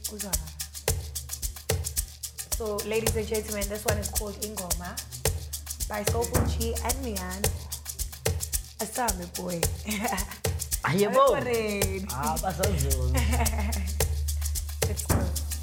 Kuzwana. So, ladies and gentlemen, this one is called Ingoma by Soulful G and Mian. Asami boy. Ayabo. Parade. Pasazul. Let's go.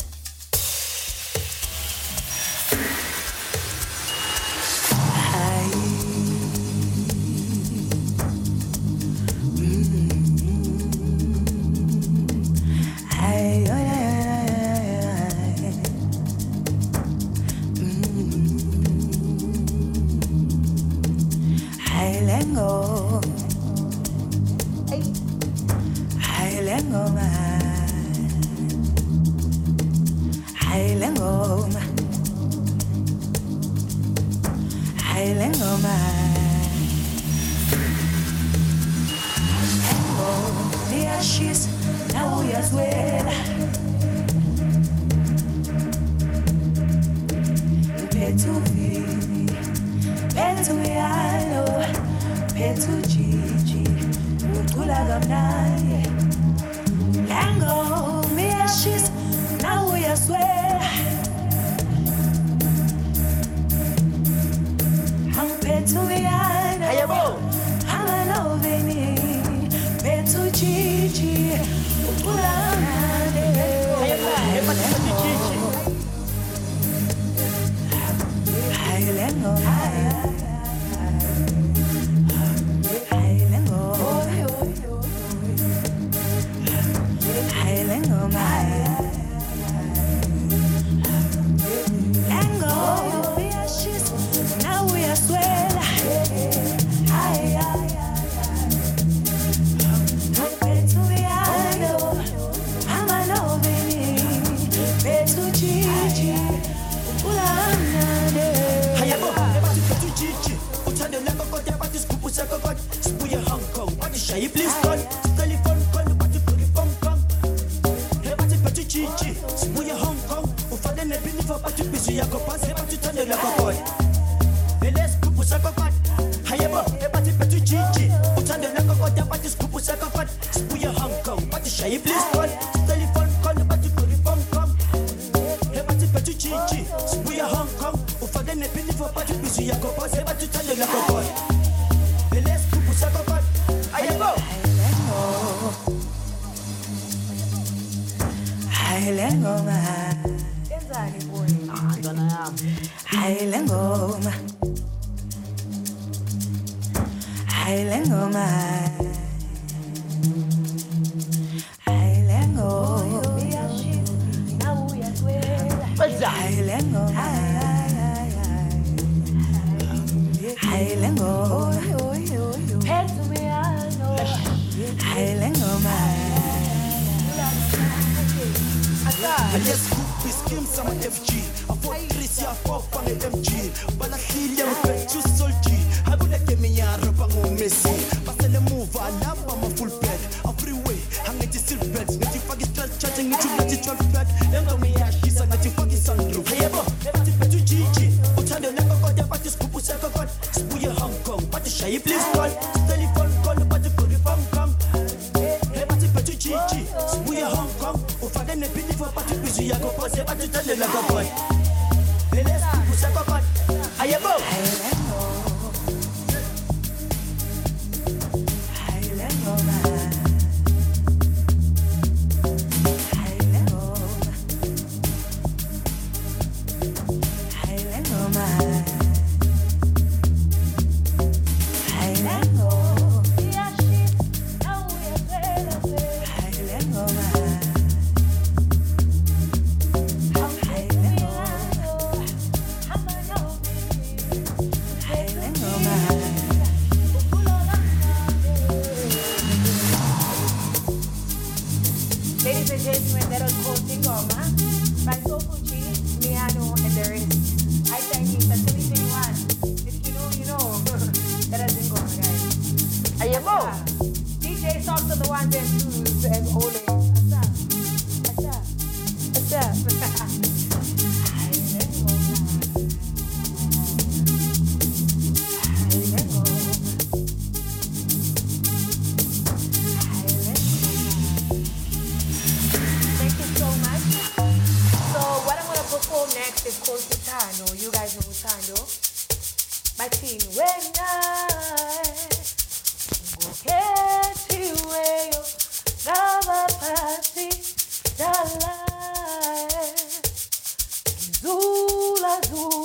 DJ talk to the ones and twos and Ole. Thank you so much. It's called Utando. You guys know Utando. Bathini, when I ngokhethiweyo ngabaphathi dala zula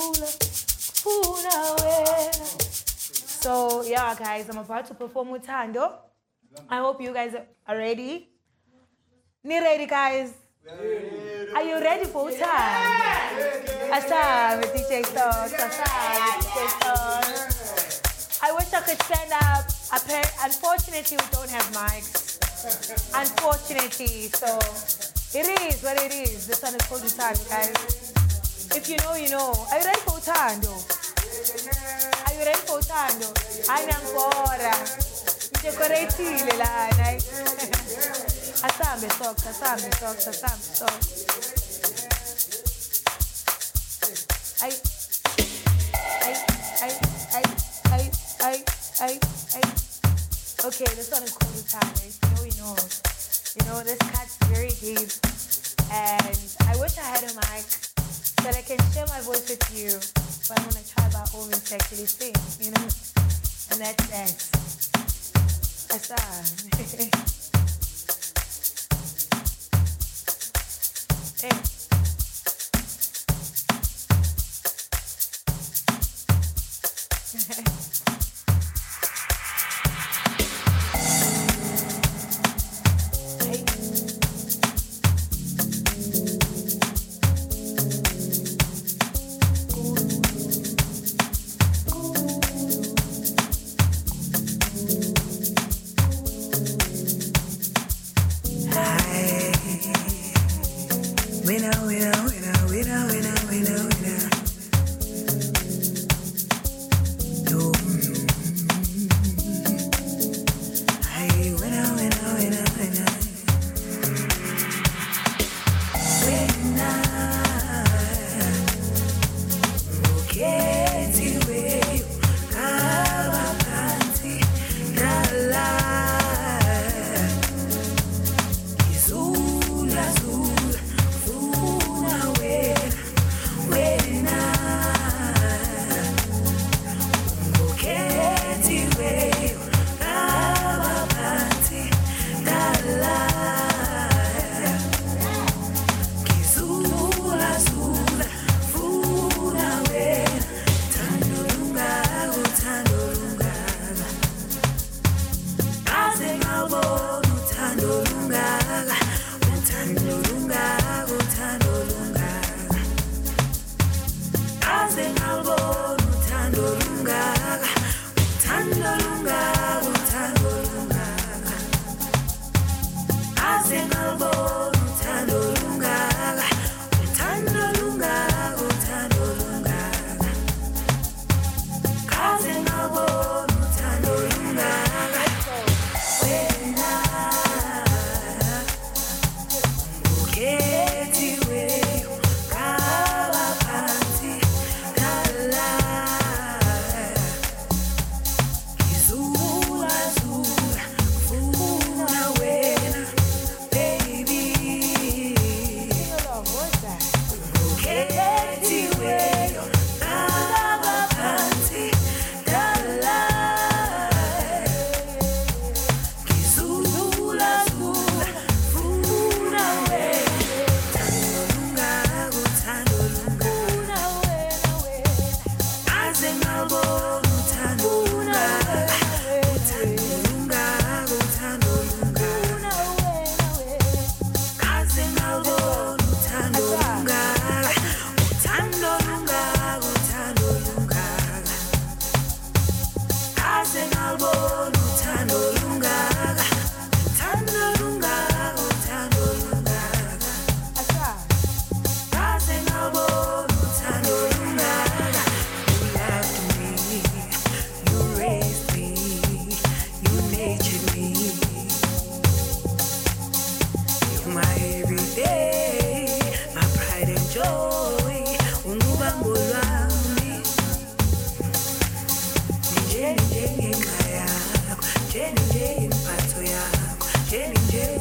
funa wena. So yeah guys, I'm about to perform Utando. I hope you guys are ready. Ni ready guys? Are you ready for Utando? Asam, DJ Stone. I wish I could stand up. Unfortunately, we don't have mics. Unfortunately, so it is what it is. This one is called Utando, guys. If you know, you know. Are you ready for Utando? Are you ready for Utando? I'm ancora. Decoratile la, Asambe socks. Okay, this one is called Utando. If you know, you know. You know, this cut's very deep. And I wish I had a mic so that I can share my voice with you. But I'm going to try by all means to actually sing, you know. And that's that. Hey.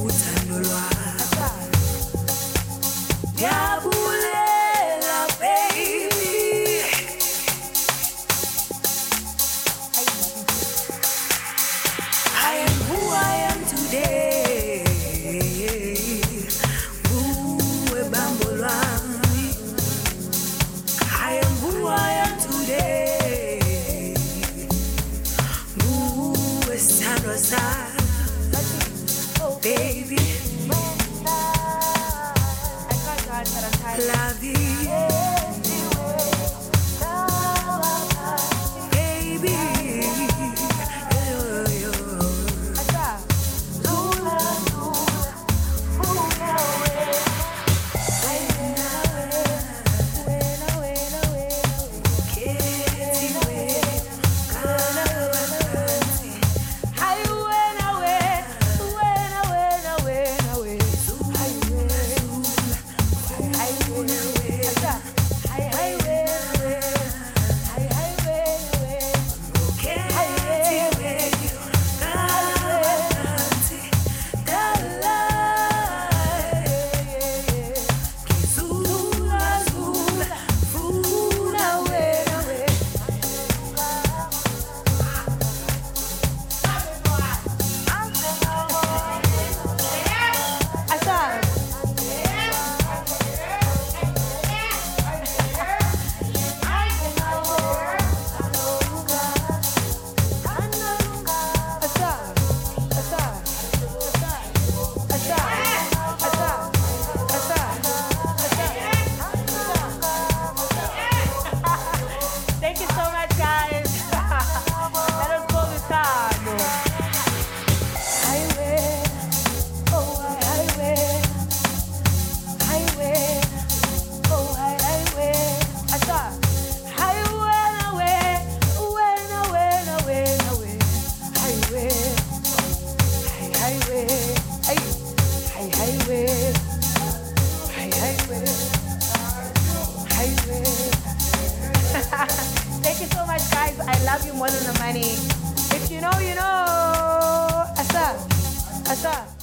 Yabulela, baby. love you more than the money. If you know, you know. Asa. Asa.